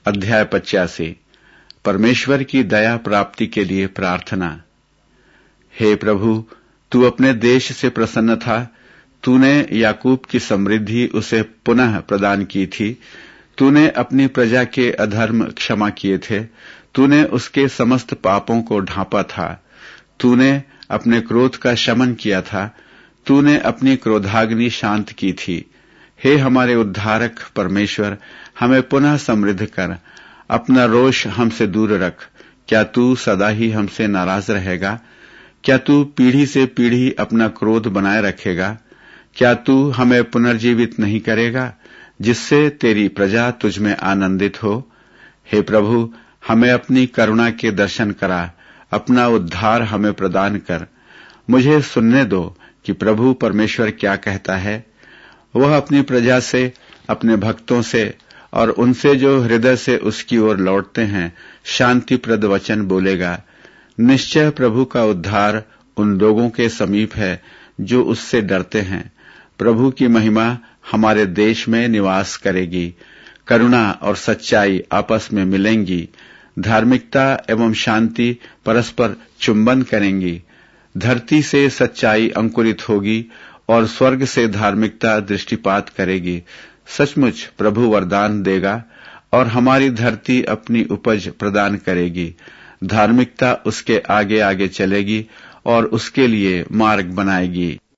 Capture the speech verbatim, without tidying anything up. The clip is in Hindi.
अध्याय पचासी। परमेश्वर की दया प्राप्ति के लिए प्रार्थना। हे प्रभु, तू अपने देश से प्रसन्न था। तूने याकूब की समृद्धि उसे पुनः प्रदान की थी। तूने अपनी प्रजा के अधर्म क्षमा किए थे। तूने उसके समस्त पापों को ढांपा था। तूने अपने क्रोध का शमन किया था। तूने अपनी क्रोधाग्नि शांत की थी। हे हमारे उद्धारक परमेश्वर, हमें पुनः समृद्ध कर। अपना रोष हमसे दूर रख। क्या तू सदा ही हमसे नाराज रहेगा? क्या तू पीढ़ी से पीढ़ी अपना क्रोध बनाए रखेगा? क्या तू हमें पुनर्जीवित नहीं करेगा, जिससे तेरी प्रजा तुझमें आनंदित हो? हे प्रभु, हमें अपनी करुणा के दर्शन करा। अपना उद्धार हमें प्रदान कर। मुझे सुनने दो कि प्रभु परमेश्वर क्या कहता है। वह अपनी प्रजा से, अपने भक्तों से और उनसे जो हृदय से उसकी ओर लौटते हैं शांतिप्रद वचन बोलेगा। निश्चय प्रभु का उद्धार उन लोगों के समीप है जो उससे डरते हैं। प्रभु की महिमा हमारे देश में निवास करेगी। करुणा और सच्चाई आपस में मिलेंगी। धार्मिकता एवं शांति परस्पर चुंबन करेंगी। धरती से सच्चाई अंकुरित होगी और स्वर्ग से धार्मिकता दृष्टिपात करेगी। सचमुच प्रभु वरदान देगा और हमारी धरती अपनी उपज प्रदान करेगी। धार्मिकता उसके आगे आगे चलेगी और उसके लिए मार्ग बनाएगी।